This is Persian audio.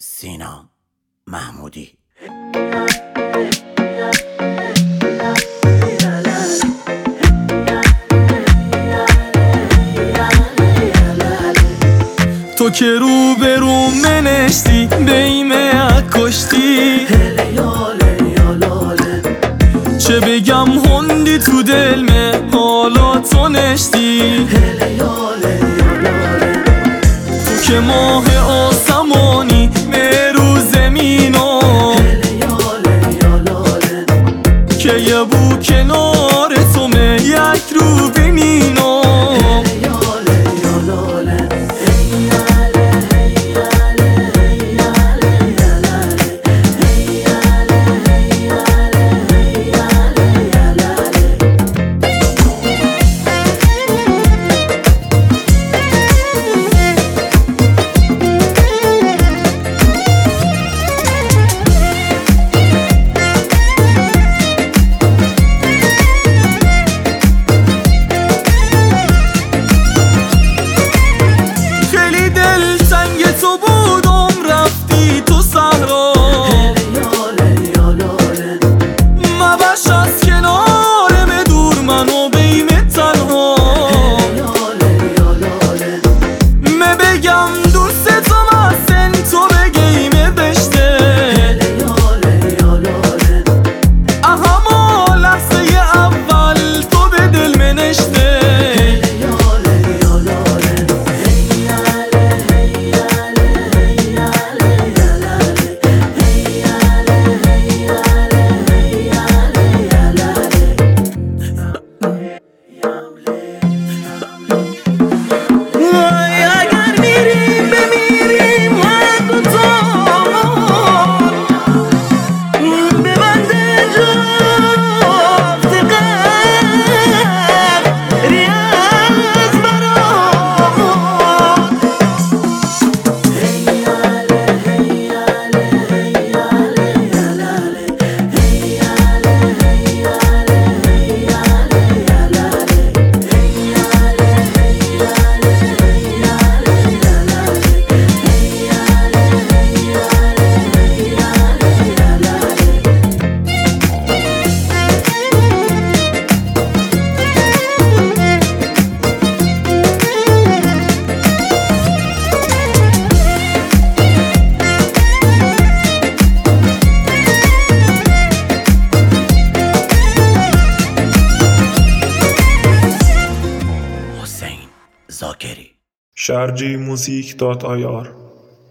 سینا محمودی. تو که رو به رو منشتی بیمه کشتی، چه بگم هندی تو دلمه حالا تو نشتی. تو که ماه آسمانی رو زمینو که یه بو کنار تو یک رو بینینو. تو بودم رفتی تو صحرا، مباش از کنارم دور منو بیم تنها. بگم دوست تو مسن تو بگیم بشته، اهما لحظه اول تو به دل منشته. زاکری شرجی موزیک .ir